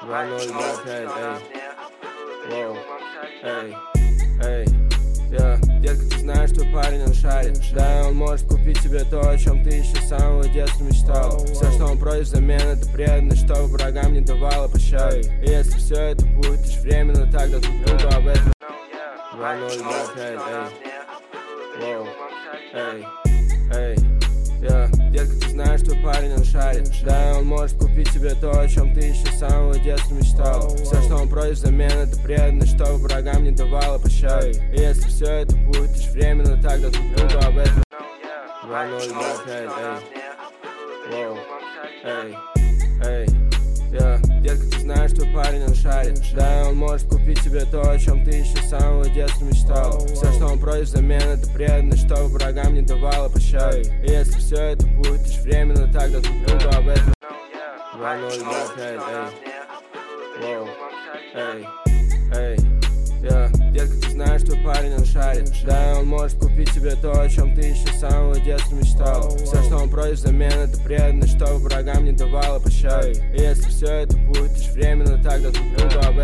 2025, эй, воу, эй, я, детка, ты знаешь, что парень он шарит. Да, он может купить тебе то, о чем ты еще с самого детства мечтал. Все, что он просит взамен, это преданность, чтобы врагам не давала пощады. И если все это будет лишь временно, тогда тут буду об этом. 2025, эй, воу, эй, я, детка, ты знаешь, что парень он шарит. Да, он может купить тебе то, о чем ты еще с самого детства мечтал. Все, что он просит взамен, это преданность, чтобы врагам не давала пощады. И если все это будет лишь временно, тогда тут буду об этом. 2025, эй, воу, эй, я, детка, ты знаешь, что парень он шарит. Да, он может купить тебе то, о чем ты еще с самого детства мечтал. Все, что он просит взамен, это преданность, чтобы врагам не давала пощады. И если все это будет лишь временно, тогда тут буду об этом. 2025, эй, воу, эй, я, детка, ты знаешь, что парень он шарит. Да, он может купить тебе то, о чем ты еще с самого детства мечтал. Все, что он просит взамен, это преданность, чтобы врагам не давала пощады. И если все это будет лишь временно, тогда тут буду об этом.